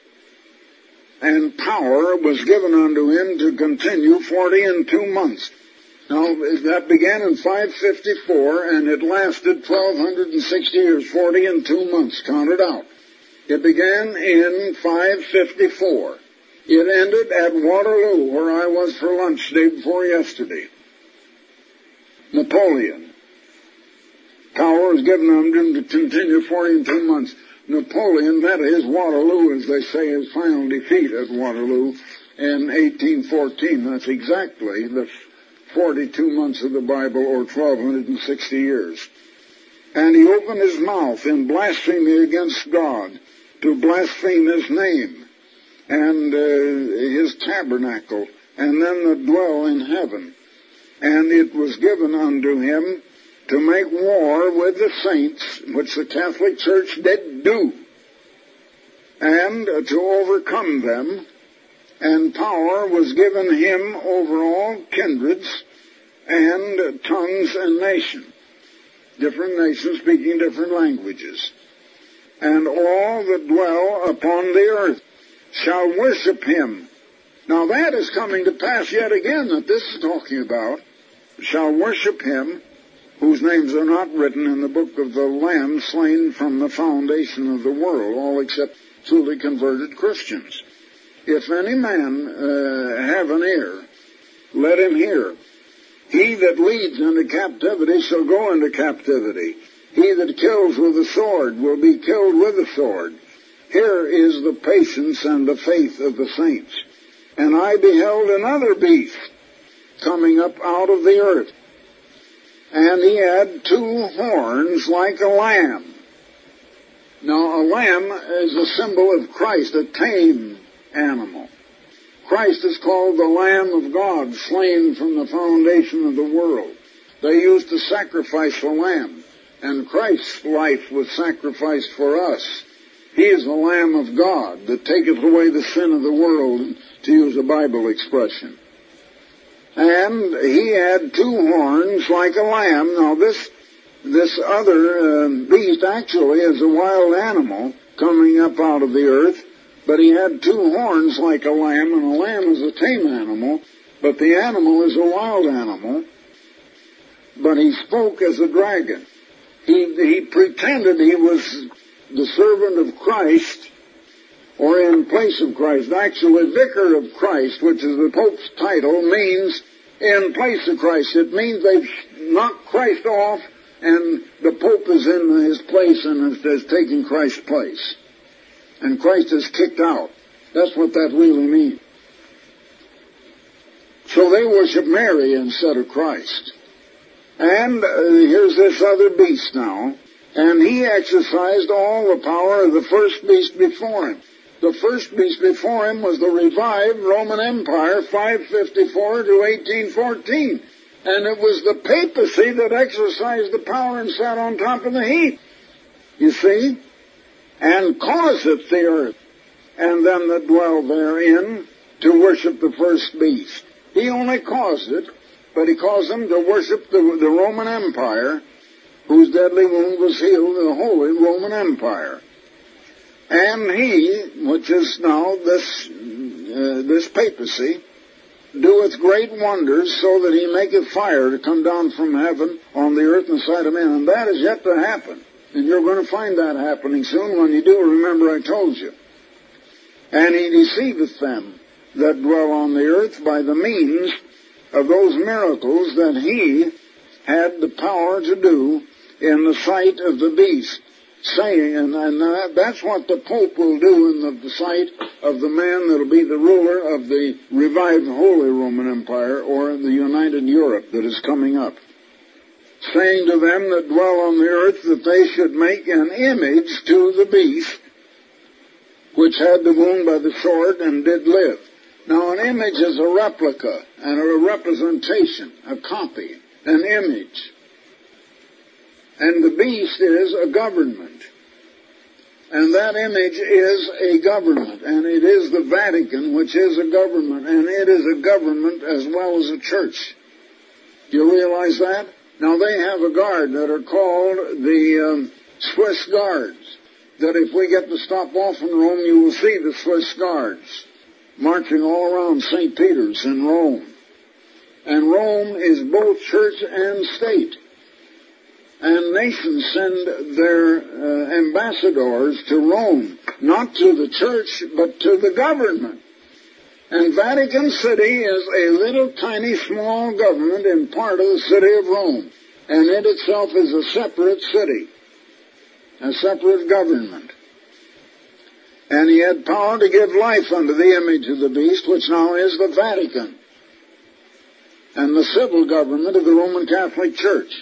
And power was given unto him to continue 42 months. Now, that began in 554, and it lasted 1,260 years, 42 months, count it out. It began in 554. It ended at Waterloo, where I was for lunch day before yesterday. Napoleon. Power was given unto him to continue 42 months. Napoleon met his Waterloo, as they say, his final defeat at Waterloo in 1814. That's exactly the 42 months of the Bible, or 1,260 years. And he opened his mouth in blasphemy against God, to blaspheme his name and his tabernacle, and them that dwell in heaven. And it was given unto him to make war with the saints, which the Catholic Church did do, and to overcome them. And power was given him over all kindreds and tongues and nations, different nations speaking different languages. And all that dwell upon the earth shall worship him. Now that is coming to pass yet again, that this is talking about. Shall worship him, whose names are not written in the book of the Lamb slain from the foundation of the world, all except truly converted Christians. If any man have an ear, let him hear. He that leads into captivity shall go into captivity. He that kills with the sword will be killed with the sword. Here is the patience and the faith of the saints. And I beheld another beast coming up out of the earth. And he had 2 horns like a lamb. Now, a lamb is a symbol of Christ, a tame animal. Christ is called the Lamb of God, slain from the foundation of the world. They used to sacrifice a lamb, and Christ's life was sacrificed for us. He is the Lamb of God that taketh away the sin of the world, to use a Bible expression. And he had 2 horns like a lamb. Now this other beast actually is a wild animal coming up out of the earth, but he had 2 horns like a lamb, and a lamb is a tame animal, But the animal is a wild animal, but he spoke as a dragon. He pretended he was the servant of Christ, or in place of Christ. Actually, vicar of Christ, which is the Pope's title, means in place of Christ. It means they've knocked Christ off, and the Pope is in his place and has taken Christ's place. And Christ is kicked out. That's what that really means. So they worship Mary instead of Christ. And here's this other beast now. And he exercised all the power of the first beast before him. The first beast before him was the revived Roman Empire, 554 to 1814. And it was the papacy that exercised the power and sat on top of the heap. You see? And causeth the earth, and them that dwell therein, to worship the first beast. He only caused it, but he caused them to worship the Roman Empire, whose deadly wound was healed in the Holy Roman Empire. And he, which is now this papacy, doeth great wonders, so that he maketh fire to come down from heaven on the earth in the sight of men. And that is yet to happen. And you're going to find that happening soon. When you do, remember I told you. And he deceiveth them that dwell on the earth by the means of those miracles that he had the power to do in the sight of the beast, saying, and that's what the Pope will do in the sight of the man that will be the ruler of the revived Holy Roman Empire, or the United Europe that is coming up, saying to them that dwell on the earth that they should make an image to the beast, which had the wound by the sword and did live. Now, an image is a replica and a representation, a copy, an image. And the beast is a government. And that image is a government. And it is the Vatican, which is a government. And it is a government as well as a church. Do you realize that? Now, they have a guard that are called the Swiss Guards. That if we get to stop off in Rome, you will see the Swiss Guards marching all around St. Peter's in Rome. And Rome is both church and state. And nations send their ambassadors to Rome, not to the church, but to the government. And Vatican City is a little tiny small government in part of the city of Rome. And it itself is a separate city, a separate government. And he had power to give life unto the image of the beast, which now is the Vatican, and the civil government of the Roman Catholic Church.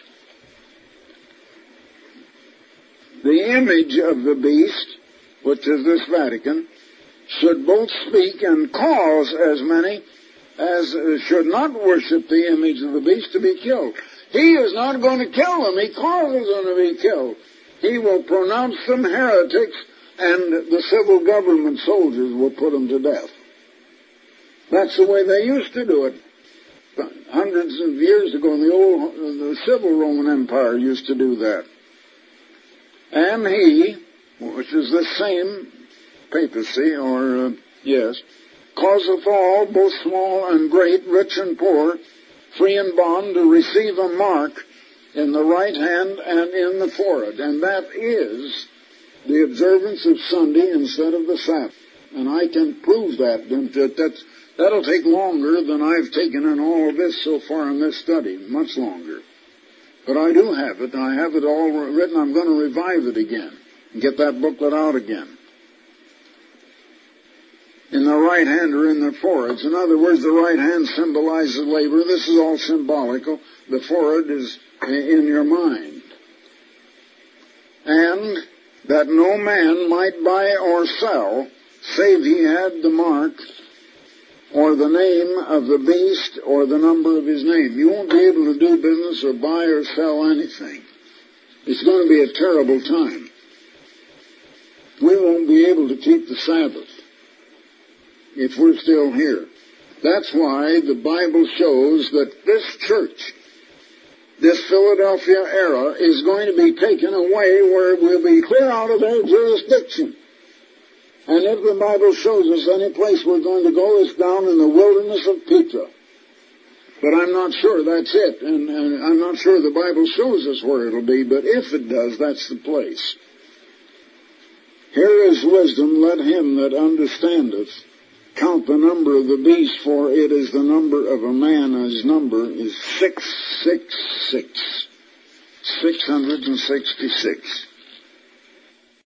The image of the beast, which is this Vatican, should both speak and cause as many as should not worship the image of the beast to be killed. He is not going to kill them. He causes them to be killed. He will pronounce them heretics, and the civil government soldiers will put them to death. That's the way they used to do it. Hundreds of years ago, the civil Roman Empire used to do that. And he, which is the same papacy, causeth all, both small and great, rich and poor, free and bond, to receive a mark in the right hand and in the forehead. And that is the observance of Sunday instead of the Sabbath. And I can prove that. That'll take longer than I've taken in all of this so far in this study, much longer. But I do have it, and I have it all written. I'm going to revive it again and get that booklet out again. In the right hand or in the foreheads. In other words, the right hand symbolizes labor. This is all symbolical. The forehead is in your mind. And that no man might buy or sell, save he had the mark or the name of the beast or the number of his name. You won't be able to do business or buy or sell anything. It's going to be a terrible time. We won't be able to keep the Sabbath if we're still here. That's why the Bible shows that this church, this Philadelphia era, is going to be taken away where it will be clear out of their jurisdiction. And if the Bible shows us any place we're going to go, it's down in the wilderness of Petra. But I'm not sure that's it, and I'm not sure the Bible shows us where it'll be, but if it does, that's the place. Here is wisdom, let him that understandeth count the number of the beast, for it is the number of a man, and his number is 666. 666.